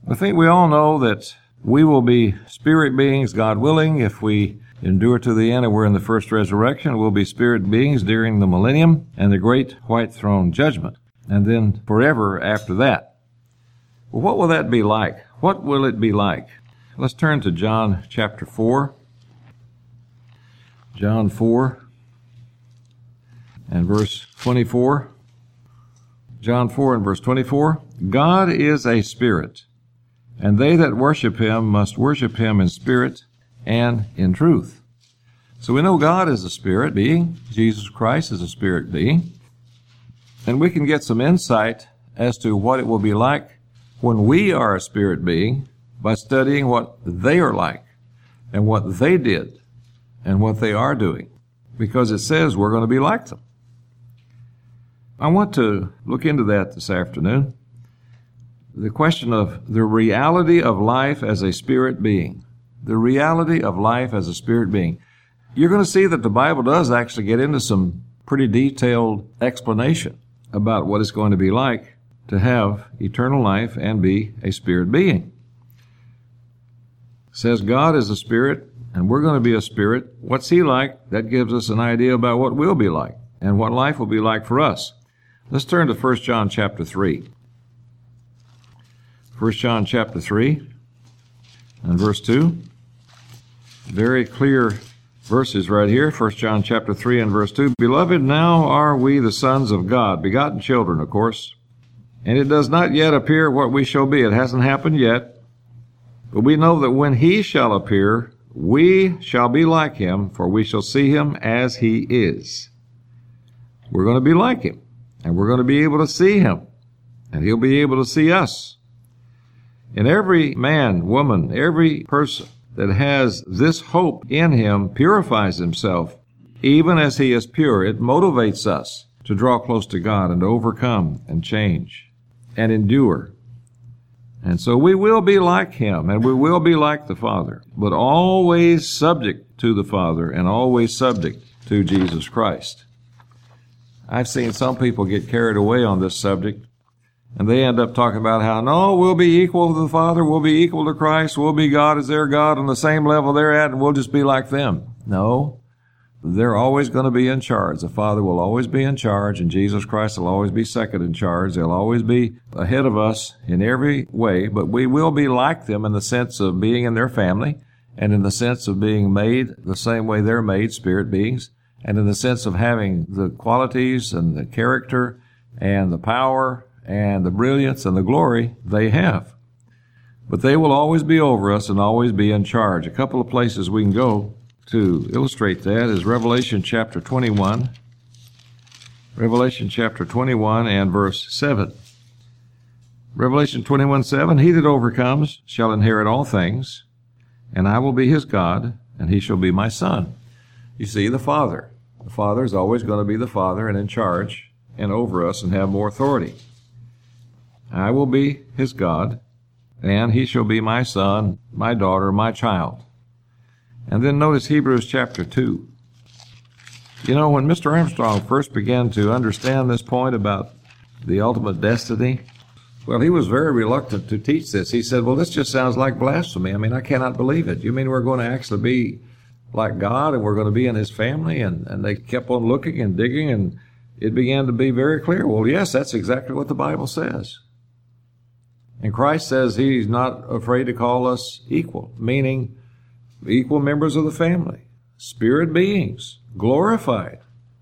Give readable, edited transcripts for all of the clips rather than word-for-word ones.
I think we all know that we will be spirit beings, God willing, if we endure to the end and we're in the first resurrection. We'll be spirit beings during the millennium and the great white throne judgment, and then forever after that. Well, what will that be like? What will it be like? Let's turn to John chapter 4. John 4 and verse 24. John 4 and verse 24. God is a spirit, and they that worship him must worship him in spirit and in truth. So we know God is a spirit being. Jesus Christ is a spirit being. And we can get some insight as to what it will be like when we are a spirit being by studying what they are like and what they did and what they are doing, because it says we're going to be like them. I want to look into that this afternoon. The question of the reality of life as a spirit being. The reality of life as a spirit being. You're going to see that the Bible does actually get into some pretty detailed explanation about what it's going to be like to have eternal life and be a spirit being. It says God is a spirit, and we're going to be a spirit. What's he like? That gives us an idea about what we'll be like and what life will be like for us. Let's turn to 1 John chapter 3. 1 John chapter 3 and verse 2. Very clear verses right here. 1 John chapter 3 and verse 2. Beloved, now are we the sons of God, begotten children, of course. And it does not yet appear what we shall be. It hasn't happened yet. But we know that when he shall appear, we shall be like him, for we shall see him as he is. We're going to be like him, and we're going to be able to see him, and he'll be able to see us. And every man, woman, every person that has this hope in him purifies himself, even as he is pure. It motivates us to draw close to God and to overcome and change and endure. And so we will be like him, and we will be like the Father, but always subject to the Father and always subject to Jesus Christ. I've seen some people get carried away on this subject, and they end up talking about how, no, we'll be equal to the Father, we'll be equal to Christ, we'll be God as their God on the same level they're at, and we'll just be like them. No, they're always going to be in charge. The Father will always be in charge, and Jesus Christ will always be second in charge. They'll always be ahead of us in every way, but we will be like them in the sense of being in their family, and in the sense of being made the same way they're made, spirit beings, and in the sense of having the qualities and the character and the power and the brilliance and the glory they have. But they will always be over us and always be in charge. A couple of places we can go to illustrate that is Revelation chapter 21. Revelation chapter 21 and verse 7. Revelation 21:7, he that overcomes shall inherit all things, and I will be his God, and he shall be my son. You see, the Father. The Father is always going to be the Father and in charge and over us and have more authority. I will be his God, and he shall be my son, my daughter, my child. And then notice Hebrews chapter 2. You know, when Mr. Armstrong first began to understand this point about the ultimate destiny, well, he was very reluctant to teach this. He said, well, this just sounds like blasphemy. I mean, I cannot believe it. You mean we're going to actually be like God and we're going to be in his family? And they kept on looking and digging, and it began to be very clear. Well, yes, that's exactly what the Bible says. And Christ says he's not afraid to call us equal, meaning equal members of the family, spirit beings, glorified.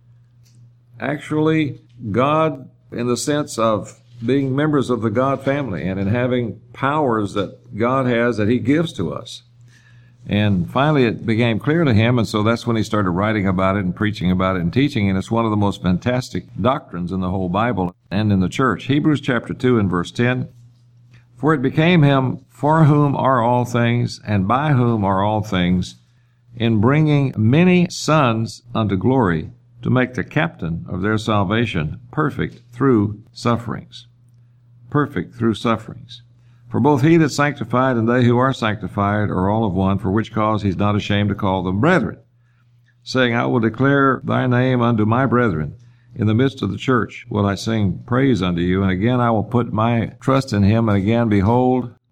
Actually, God in the sense of being members of the God family and in having powers that God has that he gives to us. And finally it became clear to him, and so that's when he started writing about it and preaching about it and teaching, and it's one of the most fantastic doctrines in the whole Bible and in the church. Hebrews chapter 2 and verse 10, for it became him for whom are all things, and by whom are all things, in bringing many sons unto glory, to make the captain of their salvation perfect through sufferings. Perfect through sufferings. For both he that sanctified and they who are sanctified are all of one, for which cause he's not ashamed to call them brethren, saying, I will declare thy name unto my brethren. In the midst of the church will I sing praise unto you. And again I will put my trust in him. And again, behold,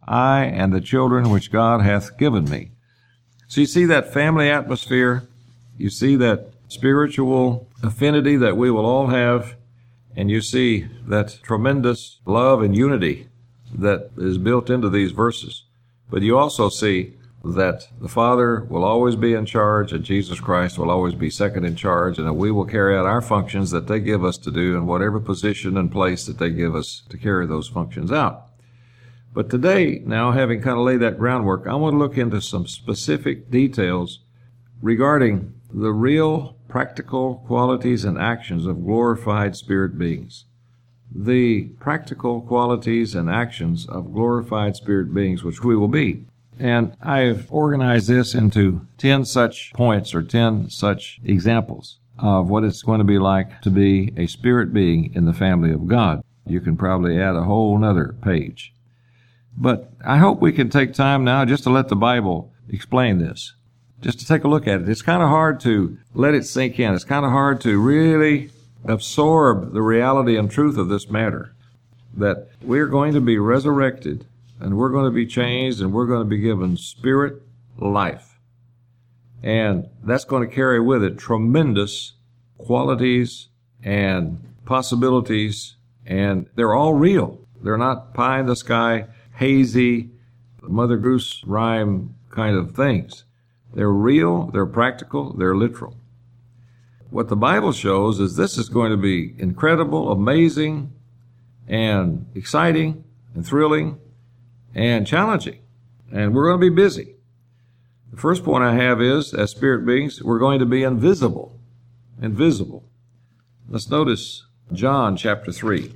I and the children which God hath given me. So you see that family atmosphere, you see that spiritual affinity that we will all have, and you see that tremendous love and unity that is built into these verses. But you also see that the Father will always be in charge, and Jesus Christ will always be second in charge, and that we will carry out our functions that they give us to do in whatever position and place that they give us to carry those functions out. But today, now having kind of laid that groundwork, I want to look into some specific details regarding the real practical qualities and actions of glorified spirit beings. The practical qualities and actions of glorified spirit beings, which we will be. And I've organized this into 10 such points or 10 such examples of what it's going to be like to be a spirit being in the family of God. You can probably add a whole nother page. But I hope we can take time now just to let the Bible explain this, just to take a look at it. It's kind of hard to let it sink in. It's kind of hard to really absorb the reality and truth of this matter, that we're going to be resurrected and we're going to be changed and we're going to be given spirit life. And that's going to carry with it tremendous qualities and possibilities, and they're all real. They're not pie in the sky, hazy, Mother Goose rhyme kind of things. They're real, they're practical, they're literal. What the Bible shows is this is going to be incredible, amazing, and exciting, and thrilling, and challenging. And we're going to be busy. The first point I have is, as spirit beings, we're going to be invisible. Invisible. Let's notice John chapter 3.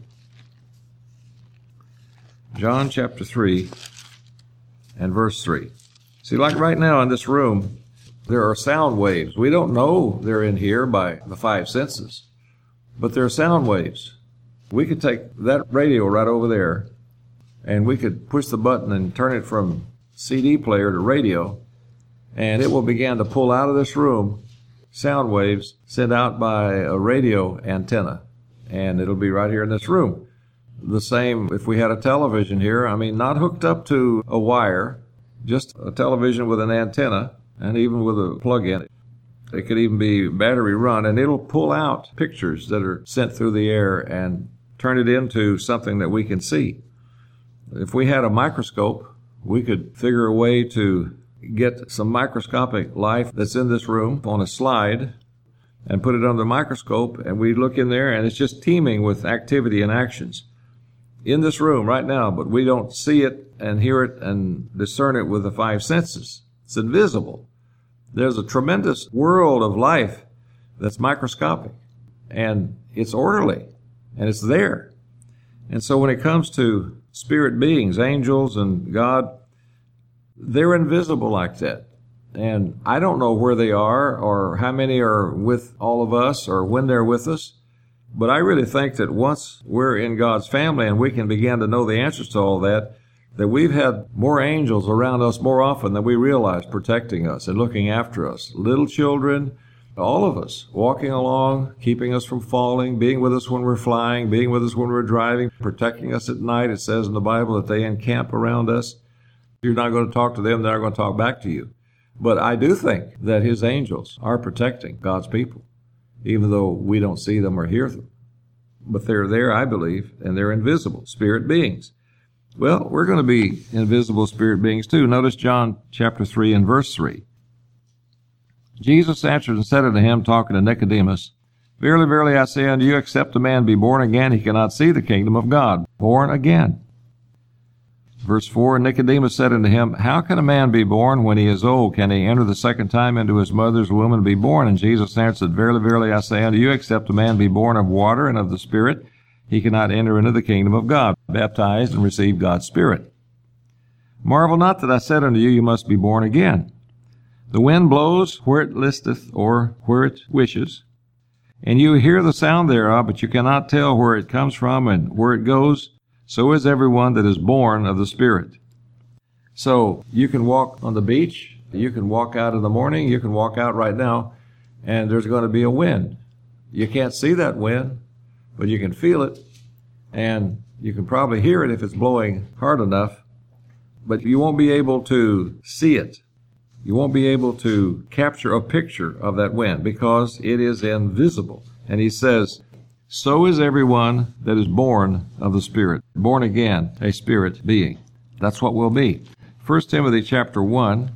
John chapter 3 and verse 3. See, like right now in this room, there are sound waves. We don't know they're in here by the five senses, but there are sound waves. We could take that radio right over there, and we could push the button and turn it from CD player to radio, and it will begin to pull out of this room sound waves sent out by a radio antenna, and it'll be right here in this room. The same if we had a television here, not hooked up to a wire, just a television with an antenna, and even with a plug-in. It could even be battery run, and it'll pull out pictures that are sent through the air and turn it into something that we can see. If we had a microscope, we could figure a way to get some microscopic life that's in this room on a slide and put it under the microscope, and we look in there, and it's just teeming with activity and actions in this room right now, but we don't see it and hear it and discern it with the five senses. It's invisible. There's a tremendous world of life that's microscopic, and it's orderly, and it's there. And so when it comes to spirit beings, angels and God, they're invisible like that. And I don't know where they are or how many are with all of us or when they're with us. But I really think that once we're in God's family and we can begin to know the answers to all that we've had more angels around us more often than we realize, protecting us and looking after us. Little children, all of us, walking along, keeping us from falling, being with us when we're flying, being with us when we're driving, protecting us at night. It says in the Bible that they encamp around us. You're not going to talk to them, they're going to talk back to you. But I do think that his angels are protecting God's people, even though we don't see them or hear them. But they're there, I believe, and they're invisible spirit beings. Well, we're going to be invisible spirit beings too. Notice John chapter 3 and verse 3. Jesus answered and said unto him, talking to Nicodemus, Verily, verily, I say unto you, except a man be born again, he cannot see the kingdom of God. Born again. Verse 4, Nicodemus said unto him, How can a man be born when he is old? Can he enter the second time into his mother's womb and be born? And Jesus answered, Verily, verily, I say unto you, except a man be born of water and of the Spirit, he cannot enter into the kingdom of God, baptized and receive God's Spirit. Marvel not that I said unto you, you must be born again. The wind blows where it listeth, or where it wishes, and you hear the sound thereof, but you cannot tell where it comes from and where it goes. So is everyone that is born of the Spirit. So you can walk on the beach, you can walk out in the morning, you can walk out right now, and there's going to be a wind. You can't see that wind, but you can feel it, and you can probably hear it if it's blowing hard enough. but you won't be able to see it. You won't be able to capture a picture of that wind because it is invisible. And he says, so is everyone that is born of the Spirit, born again, a spirit being. That's what we'll be. 1 Timothy chapter 1,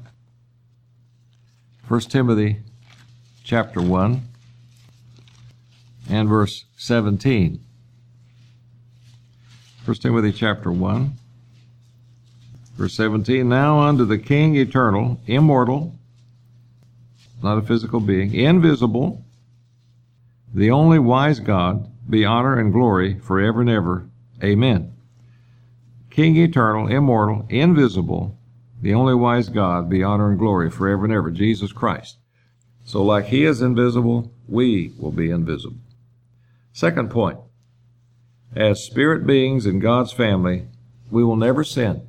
1 Timothy chapter 1 and verse 17. 1 Timothy chapter 1, verse 17. Now unto the King eternal, immortal, not a physical being, invisible, the only wise God, be honor and glory forever and ever. Amen. King eternal, immortal, invisible, the only wise God, be honor and glory forever and ever. Jesus Christ. So like he is invisible, we will be invisible. Second point. As spirit beings in God's family, we will never sin.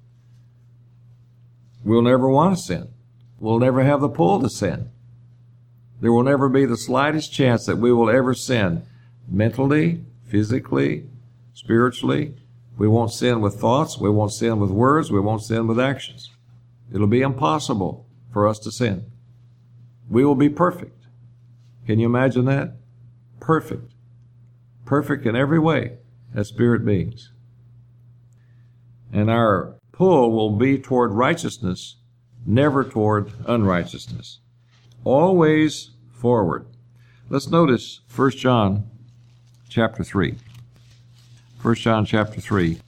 We'll never want to sin. We'll never have the pull to sin. There will never be the slightest chance that we will ever sin mentally, physically, spiritually. We won't sin with thoughts. We won't sin with words. We won't sin with actions. It'll be impossible for us to sin. We will be perfect. Can you imagine that? Perfect. Perfect in every way as spirit beings. And our pull will be toward righteousness, never toward unrighteousness. Always forward. Let's notice 1 John chapter 3. 1 John chapter 3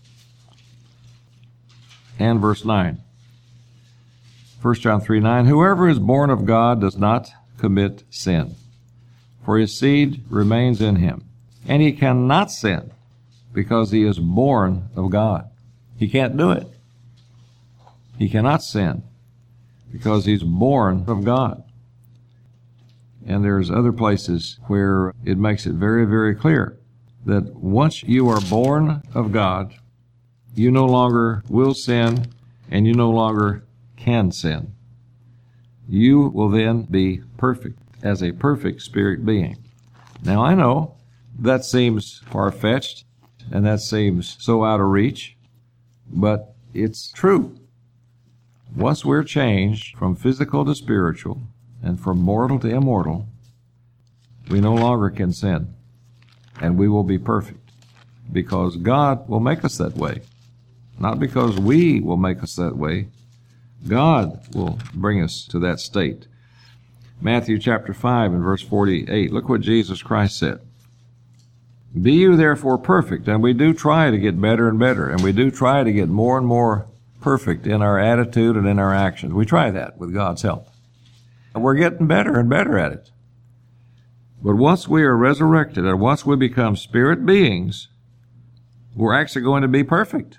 and verse 9. 1 John 3:9. Whoever is born of God does not commit sin, for his seed remains in him. And he cannot sin because he is born of God. He can't do it. He cannot sin because he's born of God. And there's other places where it makes it very, very clear that once you are born of God, you no longer will sin and you no longer can sin. You will then be perfect as a perfect spirit being. Now I know that seems far-fetched and that seems so out of reach, but it's true. Once we're changed from physical to spiritual and from mortal to immortal, we no longer can sin, and we will be perfect because God will make us that way. Not because we will make us that way. God will bring us to that state. Matthew chapter 5 and verse 48. Look what Jesus Christ said. Be you therefore perfect. And we do try to get better and better, and we do try to get more and more perfect in our attitude and in our actions. We try that with God's help. And we're getting better and better at it. But once we are resurrected and once we become spirit beings, we're actually going to be perfect.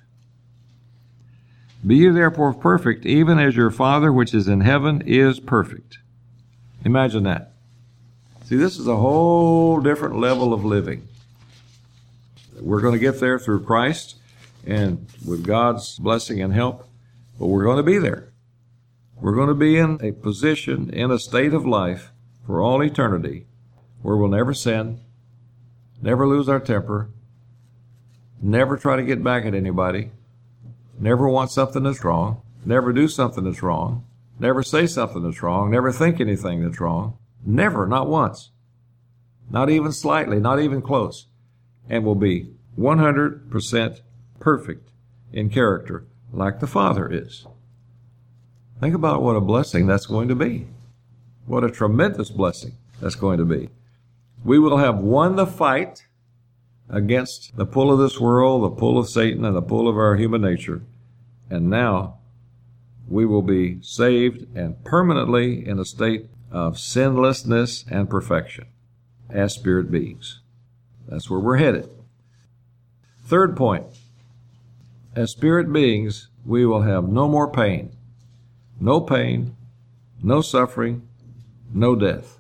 Be you therefore perfect, even as your Father which is in heaven is perfect. Imagine that. See, this is a whole different level of living. We're going to get there through Christ and with God's blessing and help, but we're going to be there. We're going to be in a position, in a state of life for all eternity where we'll never sin, never lose our temper, never try to get back at anybody, never want something that's wrong, never do something that's wrong, never say something that's wrong, never think anything that's wrong, never, not once, not even slightly, not even close, and will be 100% perfect in character like the Father is. Think about what a blessing that's going to be. What a tremendous blessing that's going to be. We will have won the fight against the pull of this world, the pull of Satan, and the pull of our human nature. And now we will be saved and permanently in a state of sinlessness and perfection as spirit beings. That's where we're headed. Third point, as spirit beings, we will have no more pain. No pain, no suffering, no death.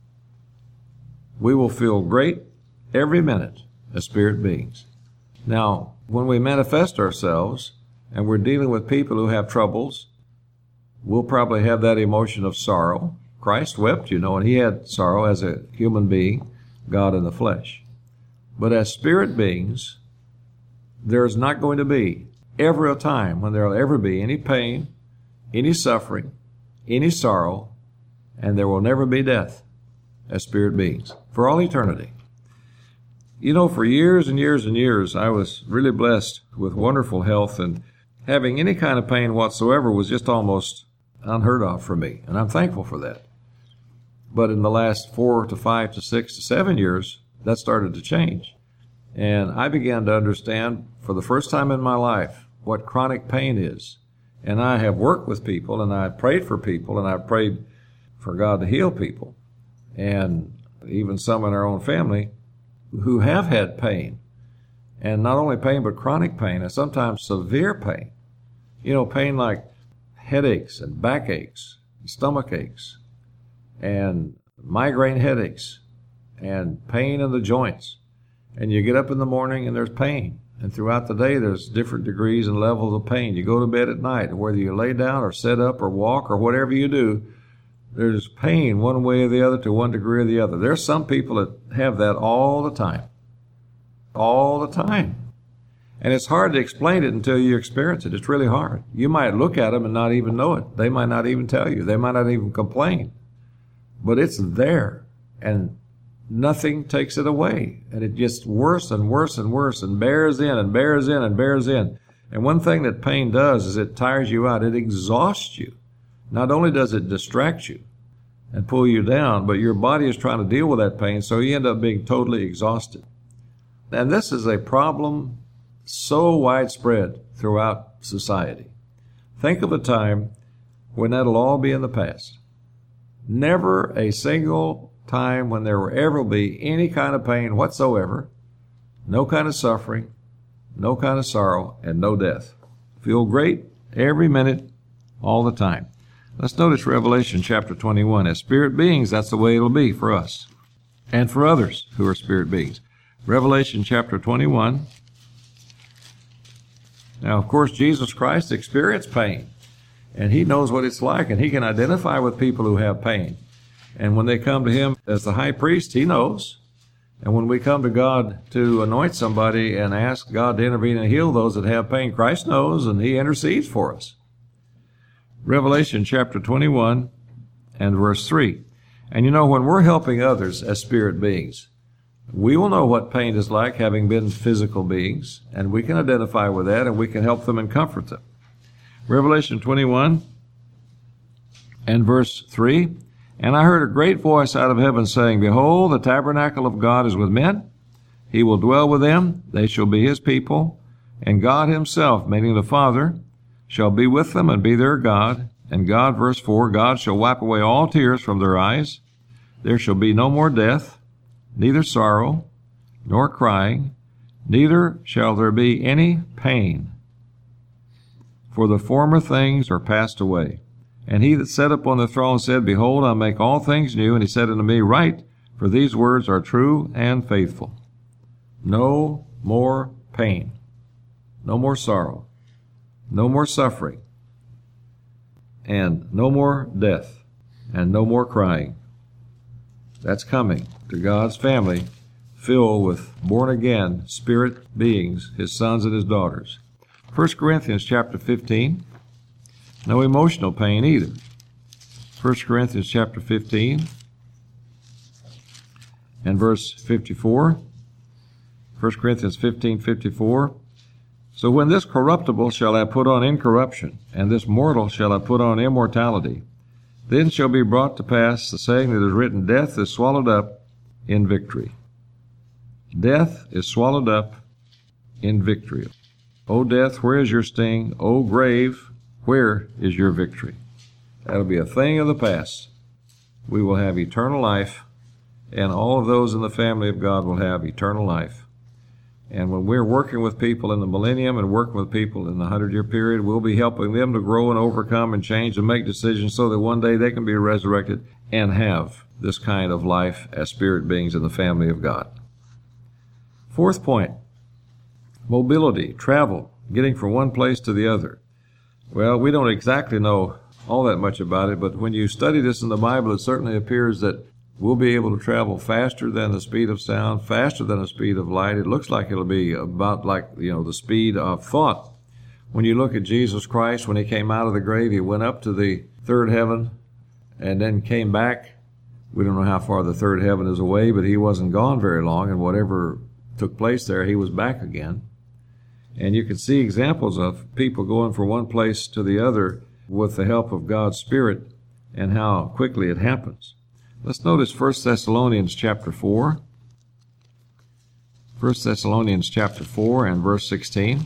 We will feel great every minute as spirit beings. Now, when we manifest ourselves and we're dealing with people who have troubles, we'll probably have that emotion of sorrow. Christ wept, and he had sorrow as a human being, God in the flesh. But as spirit beings, there's not going to be ever a time when there will ever be any pain, any suffering, any sorrow, and there will never be death as spirit beings for all eternity. You know, for years and years and years, I was really blessed with wonderful health, and having any kind of pain whatsoever was just almost unheard of for me, and I'm thankful for that. But in the last 4 to 5 to 6 to 7 years, that started to change. And I began to understand for the first time in my life what chronic pain is. And I have worked with people, and I've prayed for people, and I've prayed for God to heal people, and even some in our own family who have had pain. And not only pain, but chronic pain, and sometimes severe pain. You know, pain like headaches and backaches, stomach aches, and migraine headaches, and pain in the joints. And you get up in the morning and there's pain. And throughout the day there's different degrees and levels of pain. You go to bed at night, and whether you lay down or sit up or walk or whatever you do, there's pain one way or the other to one degree or the other. There's some people that have that all the time. All the time. And it's hard to explain it until you experience it. It's really hard. You might look at them and not even know it. They might not even tell you. They might not even complain. But it's there, and nothing takes it away. And it gets worse and worse and worse, and bears in and bears in and bears in. And one thing that pain does is it tires you out. It exhausts you. Not only does it distract you and pull you down, but your body is trying to deal with that pain, so you end up being totally exhausted. And this is a problem so widespread throughout society. Think of a time when that'll all be in the past. Never a single time when there will ever be any kind of pain whatsoever, no kind of suffering, no kind of sorrow, and no death. Feel great every minute, all the time. Let's notice Revelation chapter 21. As spirit beings, that's the way it'll be for us and for others who are spirit beings. Revelation chapter 21. Now, of course, Jesus Christ experienced pain, and he knows what it's like, and he can identify with people who have pain. And when they come to him as the high priest, he knows. And when we come to God to anoint somebody and ask God to intervene and heal those that have pain, Christ knows, and he intercedes for us. Revelation chapter 21 and verse 3. And you know, when we're helping others as spirit beings, we will know what pain is like, having been physical beings, and we can identify with that, and we can help them and comfort them. Revelation 21 and verse 3. And I heard a great voice out of heaven saying, Behold, the tabernacle of God is with men. He will dwell with them. They shall be his people. And God himself, meaning the Father, shall be with them and be their God. And God, verse 4, God shall wipe away all tears from their eyes. There shall be no more death, neither sorrow, nor crying, neither shall there be any pain. For the former things are passed away. And he that sat upon the throne said, Behold, I make all things new. And he said unto me, Write, for these words are true and faithful. No more pain, no more sorrow, no more suffering, and no more death, and no more crying. That's coming to God's family filled with born-again spirit beings, his sons and his daughters. 1 Corinthians chapter 15. No emotional pain either. 1 Corinthians chapter 15 and verse 54. 1 Corinthians 15:54. So when this corruptible shall have put on incorruption, and this mortal shall have put on immortality, then shall be brought to pass the saying that is written, Death is swallowed up in victory. Death is swallowed up in victory. O death, where is your sting? O grave, where is your victory? That'll be a thing of the past. We will have eternal life, and all of those in the family of God will have eternal life. And when we're working with people in the millennium and working with people in the 100-year period, we'll be helping them to grow and overcome and change and make decisions so that one day they can be resurrected and have this kind of life as spirit beings in the family of God. Fourth point, mobility, travel, getting from one place to the other. Well, we don't exactly know all that much about it, but when you study this in the Bible, it certainly appears that we'll be able to travel faster than the speed of sound, faster than the speed of light. It looks like it'll be about like, the speed of thought. When you look at Jesus Christ, when he came out of the grave, he went up to the third heaven and then came back. We don't know how far the third heaven is away, but he wasn't gone very long, and whatever took place there, he was back again. And you can see examples of people going from one place to the other with the help of God's Spirit and how quickly it happens. Let's notice 1 Thessalonians chapter 4. 1 Thessalonians chapter 4 and verse 16.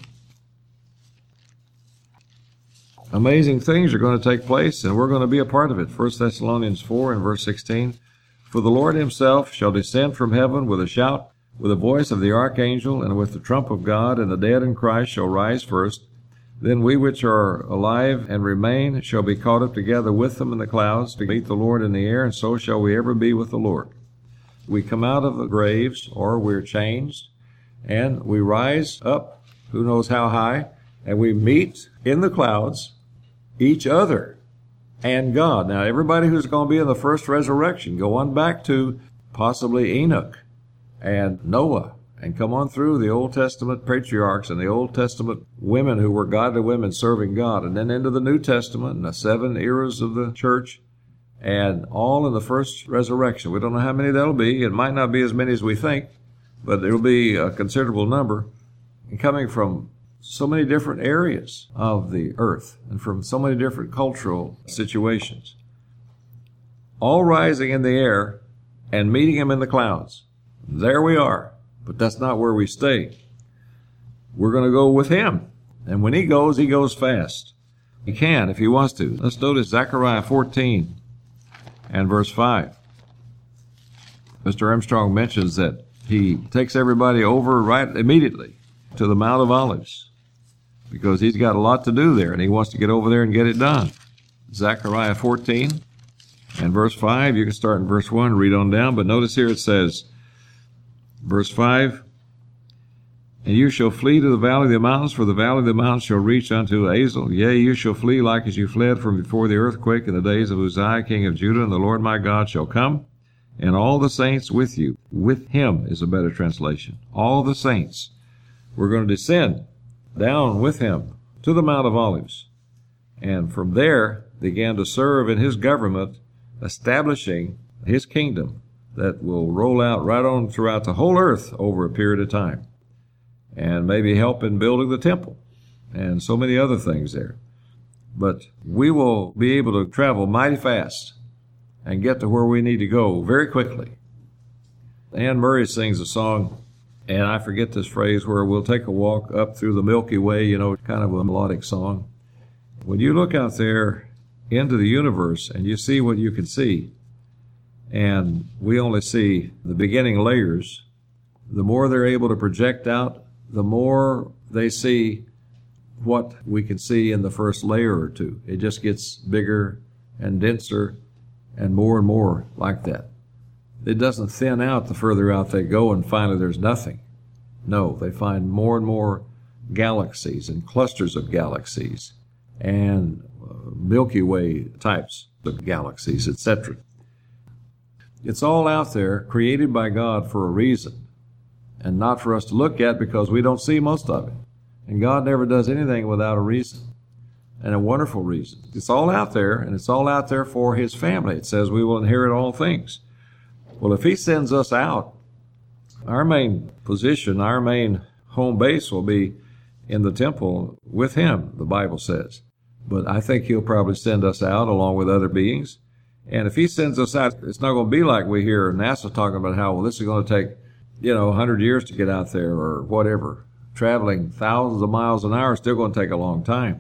Amazing things are going to take place, and we're going to be a part of it. 1 Thessalonians 4 and verse 16. For the Lord himself shall descend from heaven with a shout, with the voice of the archangel, and with the trump of God, and the dead in Christ shall rise first. Then we which are alive and remain shall be caught up together with them in the clouds to meet the Lord in the air, and so shall we ever be with the Lord. We come out of the graves, or we're changed, and we rise up, who knows how high, and we meet in the clouds each other and God. Now, everybody who's going to be in the first resurrection, go on back to possibly Enoch and Noah, and come on through the Old Testament patriarchs and the Old Testament women who were godly women serving God, and then into the New Testament and the 7 eras of the church, and all in the first resurrection. We don't know how many that'll be. It might not be as many as we think, but it'll be a considerable number, and coming from so many different areas of the earth and from so many different cultural situations, all rising in the air and meeting him in the clouds. There we are. But that's not where we stay. We're going to go with him. And when he goes fast. He can if he wants to. Let's notice Zechariah 14 and verse 5. Mr. Armstrong mentions that he takes everybody over right immediately to the Mount of Olives because he's got a lot to do there, and he wants to get over there and get it done. Zechariah 14 and verse 5. You can start in verse 1 and read on down, but notice here it says, verse 5, and you shall flee to the valley of the mountains, for the valley of the mountains shall reach unto Azel. Yea, you shall flee like as you fled from before the earthquake in the days of Uzziah king of Judah, and the Lord my God shall come, and all the saints with you. With him is a better translation. All the saints. We're going to descend down with him to the Mount of Olives, and from there began to serve in his government, establishing his kingdom that will roll out right on throughout the whole earth over a period of time, and maybe help in building the temple and so many other things there. But we will be able to travel mighty fast and get to where we need to go very quickly. Anne Murray sings a song, and I forget this phrase, where we'll take a walk up through the Milky Way, kind of a melodic song. When you look out there into the universe and you see what you can see, and we only see the beginning layers, the more they're able to project out, the more they see what we can see in the first layer or two. It just gets bigger and denser and more like that. It doesn't thin out the further out they go and finally there's nothing. No, they find more and more galaxies and clusters of galaxies and Milky Way types of galaxies, etc. It's all out there, created by God for a reason, and not for us to look at because we don't see most of it. And God never does anything without a reason, and a wonderful reason. It's all out there, and it's all out there for his family. It says we will inherit all things. Well, if he sends us out, our main position, our main home base will be in the temple with him, the Bible says. But I think he'll probably send us out along with other beings. And if he sends us out, it's not going to be like we hear NASA talking about how, well, this is going to take, 100 years to get out there or whatever. Traveling thousands of miles an hour is still going to take a long time.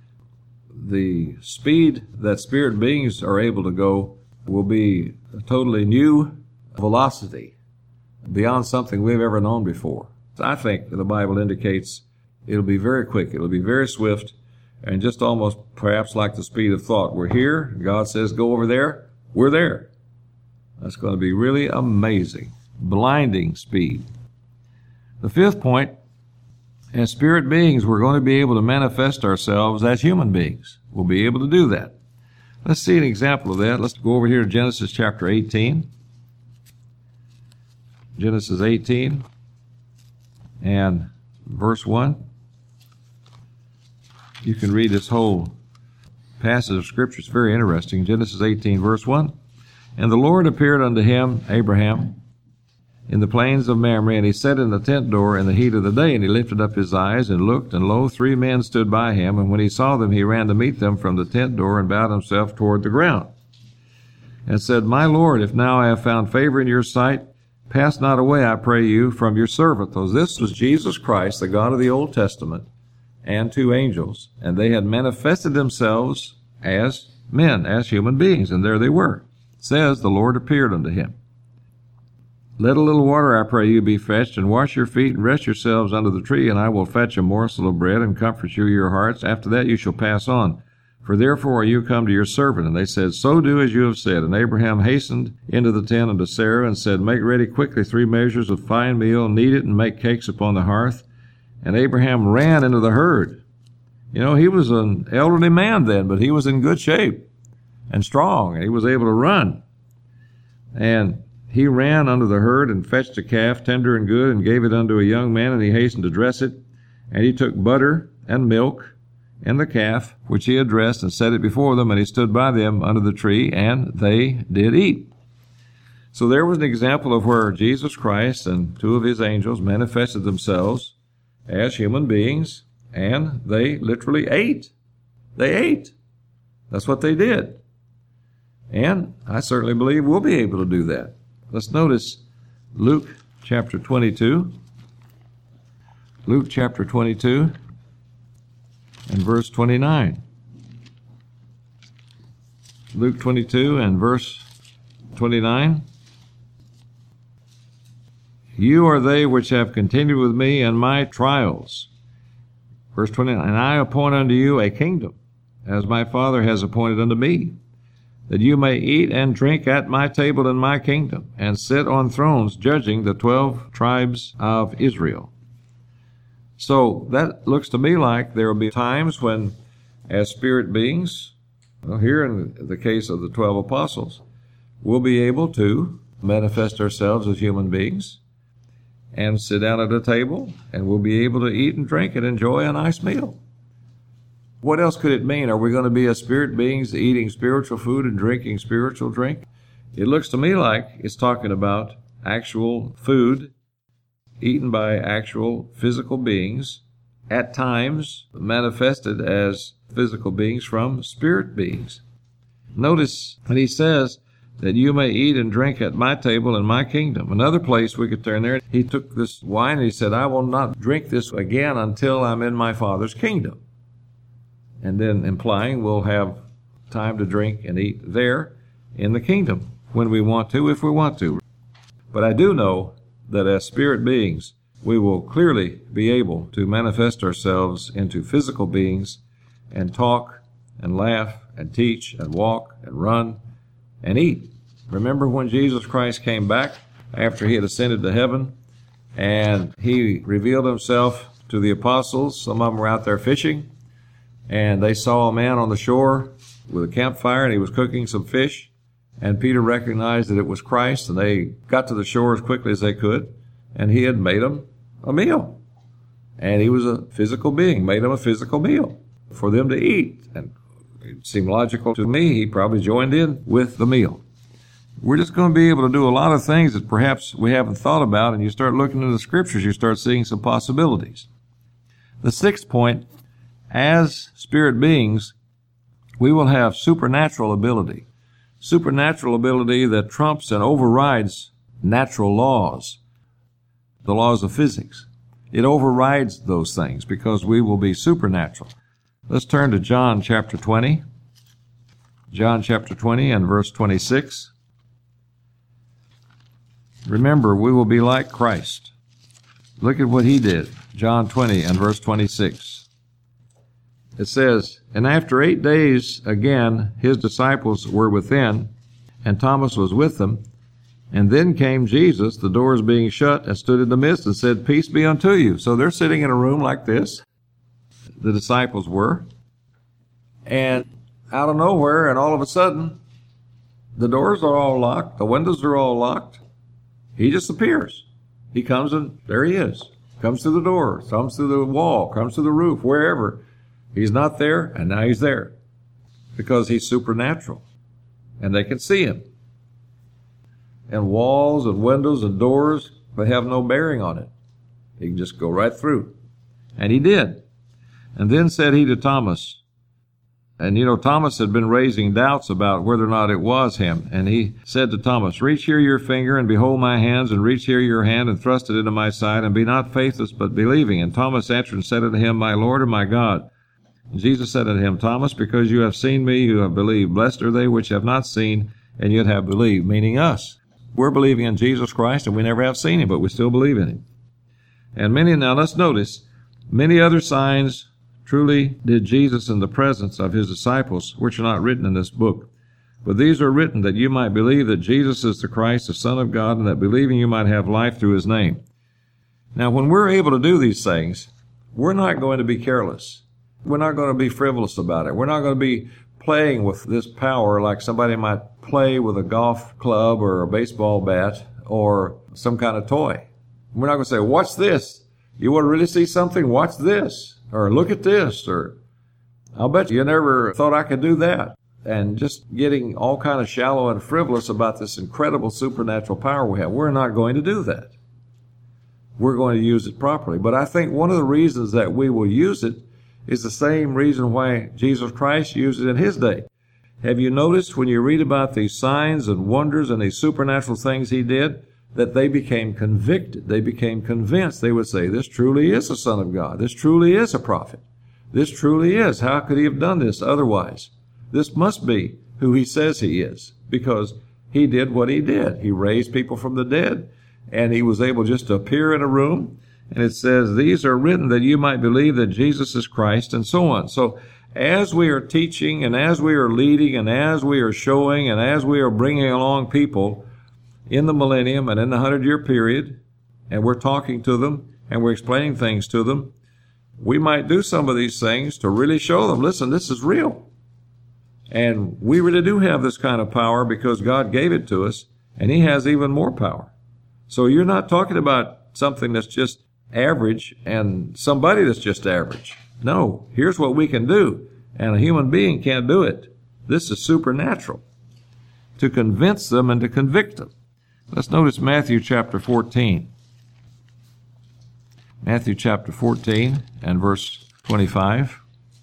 The speed that spirit beings are able to go will be a totally new velocity beyond something we've ever known before. I think the Bible indicates it'll be very quick. It'll be very swift. And just almost perhaps like the speed of thought. We're here. God says, go over there. We're there. That's going to be really amazing. Blinding speed. The fifth point, as spirit beings, we're going to be able to manifest ourselves as human beings. We'll be able to do that. Let's see an example of that. Let's go over here to Genesis chapter 18. Genesis 18 and verse 1. You can read this whole passage of Scripture. It's very interesting. Genesis 18, verse 1. And the Lord appeared unto him, Abraham, in the plains of Mamre, and he sat in the tent door in the heat of the day. And he lifted up his eyes and looked, and lo, 3 men stood by him. And when he saw them, he ran to meet them from the tent door and bowed himself toward the ground, and said, My Lord, if now I have found favor in your sight, pass not away, I pray you, from your servant. So this was Jesus Christ, the God of the Old Testament, and 2 angels, and they had manifested themselves as men, as human beings, and there they were. It says, the Lord appeared unto him. Let a little water, I pray you, be fetched, and wash your feet, and rest yourselves under the tree, and I will fetch a morsel of bread, and comfort you your hearts. After that you shall pass on. For therefore are you come to your servant. And they said, So do as you have said. And Abraham hastened into the tent unto Sarah, and said, Make ready quickly 3 measures of fine meal, knead it, and make cakes upon the hearth. And Abraham ran into the herd. You know, he was an elderly man then, but he was in good shape and strong, and he was able to run. And he ran unto the herd, and fetched a calf, tender and good, and gave it unto a young man, and he hastened to dress it. And he took butter and milk, and the calf, which he had dressed, and set it before them, and he stood by them under the tree, and they did eat. So there was an example of where Jesus Christ and 2 of his angels manifested themselves as human beings, and they literally ate. They ate. That's what they did. And I certainly believe we'll be able to do that. Let's notice Luke chapter 22. Luke chapter 22 and verse 29. Luke 22 and verse 29. You are they which have continued with me in my trials. Verse 29. And I appoint unto you a kingdom, as my Father has appointed unto me, that you may eat and drink at my table in my kingdom, and sit on thrones judging the 12 tribes of Israel. So that looks to me like there will be times when, as spirit beings, here in the case of the 12 apostles, we'll be able to manifest ourselves as human beings and sit down at a table, and we'll be able to eat and drink and enjoy a nice meal. What else could it mean? Are we going to be as spirit beings eating spiritual food and drinking spiritual drink? It looks to me like it's talking about actual food eaten by actual physical beings, at times manifested as physical beings from spirit beings. Notice when he says that you may eat and drink at my table in my kingdom. Another place we could turn there, he took this wine and he said, I will not drink this again until I'm in my Father's kingdom. And then implying we'll have time to drink and eat there in the kingdom when we want to, if we want to. But I do know that as spirit beings, we will clearly be able to manifest ourselves into physical beings and talk and laugh and teach and walk and run and eat. Remember when Jesus Christ came back after he had ascended to heaven, and he revealed himself to the apostles? Some of them were out there fishing, and they saw a man on the shore with a campfire, and he was cooking some fish. And Peter recognized that it was Christ, and they got to the shore as quickly as they could, and he had made them a meal. And he was a physical being, made them a physical meal for them to eat. And it seemed logical to me, he probably joined in with the meal. We're just going to be able to do a lot of things that perhaps we haven't thought about, and you start looking into the Scriptures, you start seeing some possibilities. The 6th point, as spirit beings, we will have supernatural ability. Supernatural ability that trumps and overrides natural laws, the laws of physics. It overrides those things because we will be supernatural. Let's turn to John chapter 20. John chapter 20 and verse 26. Remember, we will be like Christ. Look at what he did. John 20 and verse 26. It says, And after 8 days again his disciples were within, and Thomas was with them. And then came Jesus, the doors being shut, and stood in the midst, and said, Peace be unto you. So they're sitting in a room like this, the disciples were, and out of nowhere, and all of a sudden, the doors are all locked, the windows are all locked. He just appears. He comes, and there he is. Comes through the door, comes through the wall, comes through the roof, wherever. He's not there, and now he's there. Because he's supernatural. And they can see him. And walls and windows and doors, they have no bearing on it. He can just go right through. And he did. And then said he to Thomas, and Thomas had been raising doubts about whether or not it was him. And he said to Thomas, reach here your finger and behold my hands, and reach here your hand and thrust it into my side, and be not faithless but believing. And Thomas answered and said unto him, my Lord and my God. And Jesus said unto him, Thomas, because you have seen me, you have believed. Blessed are they which have not seen, and yet have believed, meaning us. We're believing in Jesus Christ, and we never have seen him, but we still believe in him. And now let's notice, many other signs truly did Jesus in the presence of his disciples, which are not written in this book. But these are written that you might believe that Jesus is the Christ, the Son of God, and that believing you might have life through his name. Now, when we're able to do these things, we're not going to be careless. We're not going to be frivolous about it. We're not going to be playing with this power like somebody might play with a golf club or a baseball bat or some kind of toy. We're not going to say, watch this. You want to really see something? Watch this. Or look at this. Or I'll bet you never thought I could do that. And just getting all kind of shallow and frivolous about this incredible supernatural power we have. We're not going to do that. We're going to use it properly. But I think one of the reasons that we will use it is the same reason why Jesus Christ used it in his day. Have you noticed when you read about these signs and wonders and these supernatural things he did, that they became convicted, they became convinced. They would say, this truly is the Son of God. This truly is a prophet. This truly is. How could he have done this otherwise? This must be who he says he is, because he did what he did. He raised people from the dead, and he was able just to appear in a room. And it says, these are written that you might believe that Jesus is Christ, and so on. So as we are teaching, and as we are leading, and as we are showing, and as we are bringing along people in the millennium and in the 100-year period, and we're talking to them, and we're explaining things to them, we might do some of these things to really show them, listen, this is real. And we really do have this kind of power because God gave it to us, and he has even more power. So you're not talking about something that's just average and somebody that's just average. No, here's what we can do, and a human being can't do it. This is supernatural, to convince them and to convict them. Let's notice Matthew chapter 14. Matthew chapter 14 and verse 25.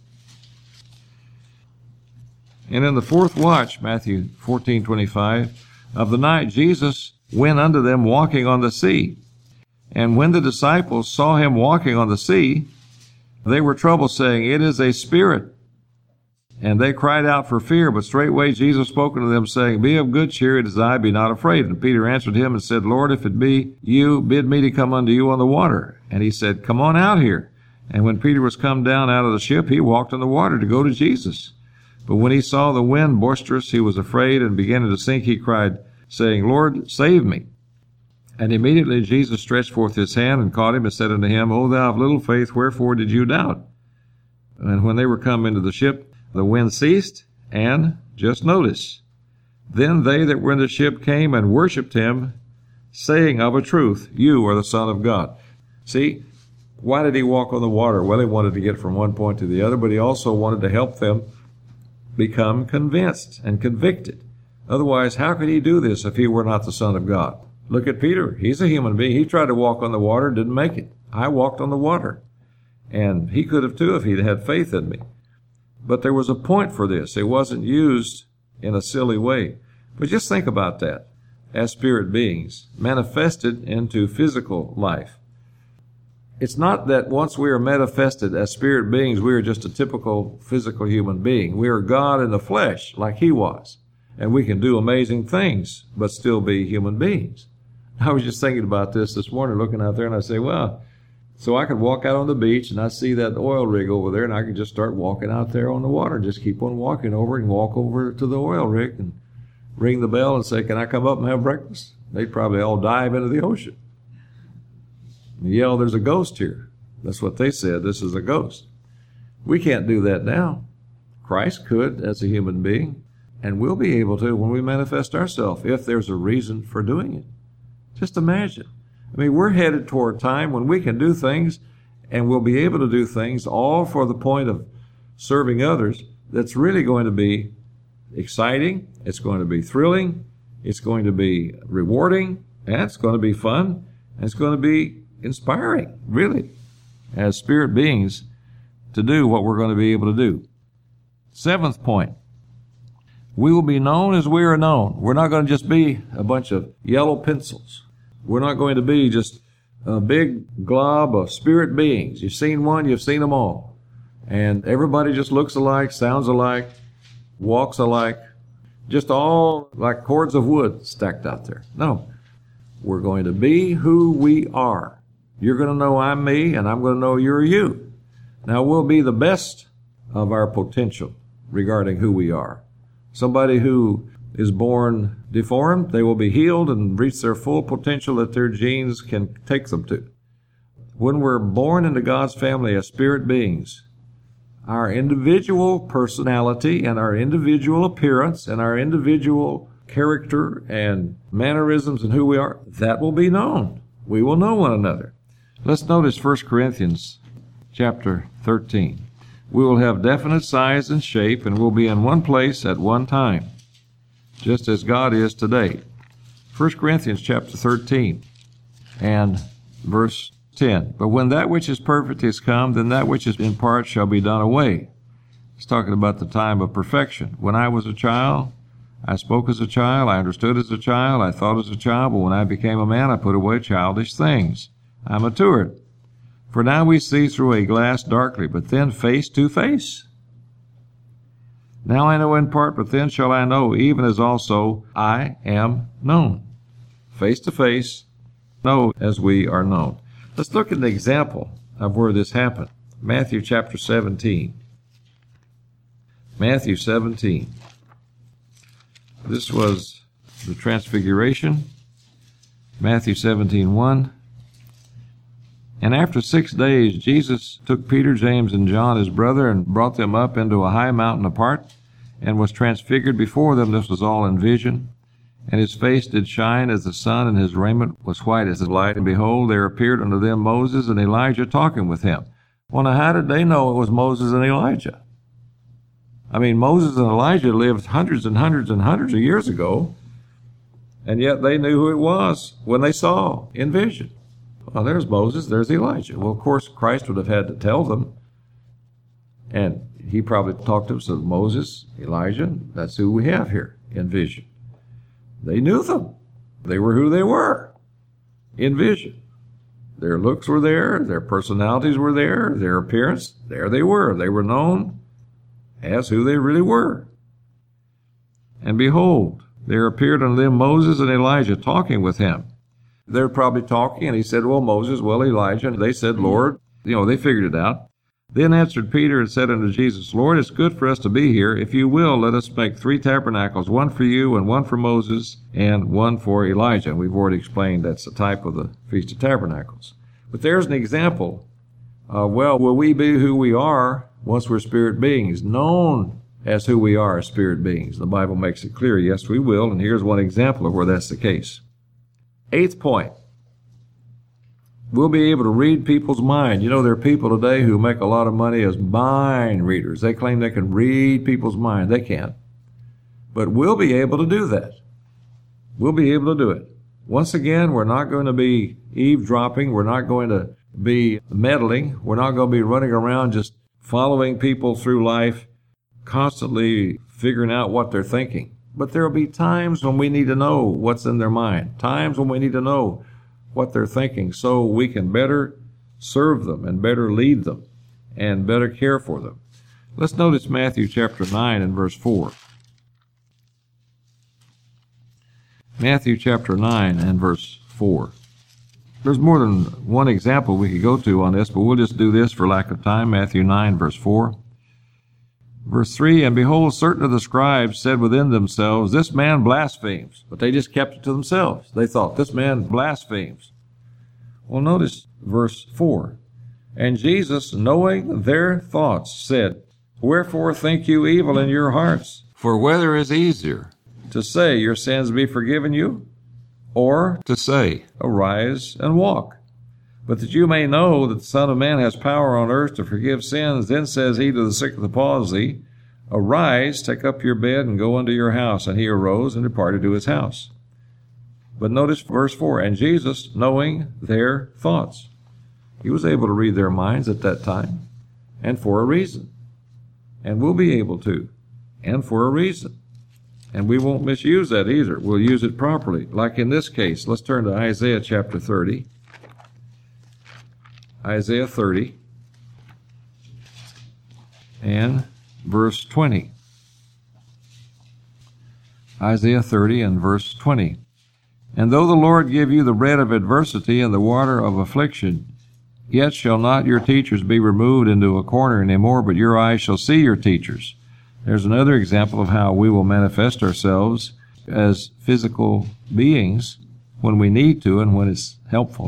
And in the fourth watch, Matthew 14:25, of the night Jesus went unto them walking on the sea. And when the disciples saw him walking on the sea, they were troubled, saying, it is a spirit. And they cried out for fear, but straightway Jesus spoke unto them, saying, be of good cheer, it is I, be not afraid. And Peter answered him and said, Lord, if it be you, bid me to come unto you on the water. And he said, come on out here. And when Peter was come down out of the ship, he walked on the water to go to Jesus. But when he saw the wind boisterous, he was afraid, and beginning to sink, he cried, saying, Lord, save me. And immediately Jesus stretched forth his hand and caught him and said unto him, O thou of little faith, wherefore did you doubt? And when they were come into the ship, the wind ceased, and, just notice, then they that were in the ship came and worshipped him, saying of a truth, you are the Son of God. See, why did he walk on the water? Well, he wanted to get from one point to the other, but he also wanted to help them become convinced and convicted. Otherwise, how could he do this if he were not the Son of God? Look at Peter. He's a human being. He tried to walk on the water, didn't make it. I walked on the water. And he could have too if he'd had faith in me. But there was a point for this. It wasn't used in a silly way. But just think about that. As spirit beings, manifested into physical life. It's not that once we are manifested as spirit beings, we are just a typical physical human being. We are God in the flesh, like he was. And we can do amazing things, but still be human beings. I was just thinking about this morning, looking out there, and I say, well, so I could walk out on the beach, and I see that oil rig over there, and I could just start walking out there on the water, just keep on walking over and walk over to the oil rig and ring the bell and say, can I come up and have breakfast? They'd probably all dive into the ocean. And yell, there's a ghost here. That's what they said, this is a ghost. We can't do that now. Christ could as a human being, and we'll be able to when we manifest ourselves, if there's a reason for doing it. Just imagine. I mean, we're headed toward a time when we can do things, and we'll be able to do things all for the point of serving others that's really going to be exciting, it's going to be thrilling, it's going to be rewarding, and it's going to be fun, and it's going to be inspiring, really, as spirit beings to do what we're going to be able to do. Seventh point, we will be known as we are known. We're not going to just be a bunch of yellow pencils. We're not going to be just a big glob of spirit beings. You've seen one, you've seen them all. And everybody just looks alike, sounds alike, walks alike, just all like cords of wood stacked out there. No, we're going to be who we are. You're going to know I'm me, and I'm going to know you're you. Now, we'll be the best of our potential regarding who we are. Somebody who is born deformed, they will be healed and reach their full potential that their genes can take them to. When we're born into God's family as spirit beings, our individual personality and our individual appearance and our individual character and mannerisms and who we are, that will be known. We will know one another. Let's notice 1 Corinthians chapter 13. We will have definite size and shape, and we'll be in one place at one time, just as God is today. 1 Corinthians chapter 13 and verse 10. But when that which is perfect is come, then that which is in part shall be done away. It's talking about the time of perfection. When I was a child, I spoke as a child, I understood as a child, I thought as a child, but when I became a man, I put away childish things. I matured. For now we see through a glass darkly, but then face to face. Now I know in part, but then shall I know, even as also I am known. Face to face, know as we are known. Let's look at an example of where this happened. Matthew chapter 17. Matthew 17. This was the Transfiguration. Matthew 17:1. And after 6 days, Jesus took Peter, James, and John, his brother, and brought them up into a high mountain apart, and was transfigured before them. This was all in vision. And his face did shine as the sun, and his raiment was white as the light. And behold, there appeared unto them Moses and Elijah talking with him. Well, now how did they know it was Moses and Elijah? I mean, Moses and Elijah lived hundreds and hundreds and hundreds of years ago, and yet they knew who it was when they saw in vision. Well, there's Moses, there's Elijah. Well, of course, Christ would have had to tell them, and he probably talked to them, so Moses, Elijah, that's who we have here in vision. They knew them. They were who they were in vision. Their looks were there, their personalities were there, their appearance, there they were. They were known as who they really were. And behold, there appeared unto them Moses and Elijah talking with him. They're probably talking, and he said, well, Moses, well, Elijah. And they said, Lord, they figured it out. Then answered Peter and said unto Jesus, Lord, it's good for us to be here. If you will, let us make 3 tabernacles, one for you and one for Moses and one for Elijah. And we've already explained that's a type of the Feast of Tabernacles. But there's an example of, well, will we be who we are once we're spirit beings, known as who we are as spirit beings? The Bible makes it clear, yes, we will. And here's one example of where that's the case. 8th point. We'll be able to read people's mind. There are people today who make a lot of money as mind readers. They claim they can read people's mind. They can't. But we'll be able to do that. We'll be able to do it. Once again, we're not going to be eavesdropping. We're not going to be meddling. We're not going to be running around just following people through life, constantly figuring out what they're thinking. But there will be times when we need to know what's in their mind, times when we need to know what they're thinking so we can better serve them and better lead them and better care for them. Let's notice Matthew chapter 9 and verse 4. Matthew chapter 9 and verse 4. There's more than one example we could go to on this, but we'll just do this for lack of time. Matthew 9 verse 4. Verse 3, and behold, certain of the scribes said within themselves, this man blasphemes. But they just kept it to themselves. They thought, this man blasphemes. Well, notice verse 4. And Jesus, knowing their thoughts, said, wherefore think you evil in your hearts? For whether is easier, to say, your sins be forgiven you, or to say, arise and walk? But that you may know that the Son of Man has power on earth to forgive sins, then says he to the sick of the palsy, Arise, take up your bed, and go unto your house. And he arose and departed to his house. But notice verse 4, and Jesus, knowing their thoughts. He was able to read their minds at that time, and for a reason. And we'll be able to, and for a reason. And we won't misuse that either. We'll use it properly. Like in this case, let's turn to Isaiah chapter 30. Isaiah 30 and verse 20. Isaiah 30 and verse 20. And though the Lord give you the bread of adversity and the water of affliction, yet shall not your teachers be removed into a corner any more, but your eyes shall see your teachers. There's another example of how we will manifest ourselves as physical beings when we need to and when it's helpful.